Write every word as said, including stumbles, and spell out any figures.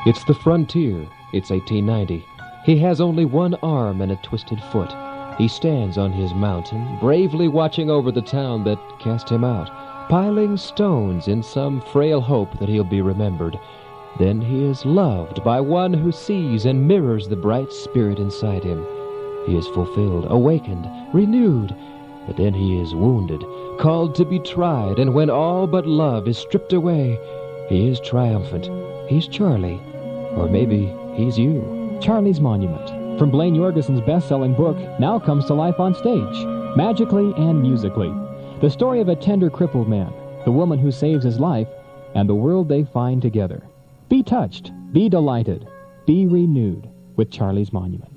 It's the frontier. It's eighteen ninety. He has only one arm and a twisted foot. He stands on his mountain, bravely watching over the town that cast him out, piling stones in some frail hope that he'll be remembered. Then he is loved by one who sees and mirrors the bright spirit inside him. He is fulfilled, awakened, renewed. But then he is wounded, called to be tried, and when all but love is stripped away, he is triumphant. He's Charlie. Or maybe he's you. Charlie's Monument, from Blaine Jorgensen's best-selling book, now comes to life on stage, magically and musically. The story of a tender crippled man, the woman who saves his life, and the world they find together. Be touched, be delighted, be renewed with Charlie's Monument.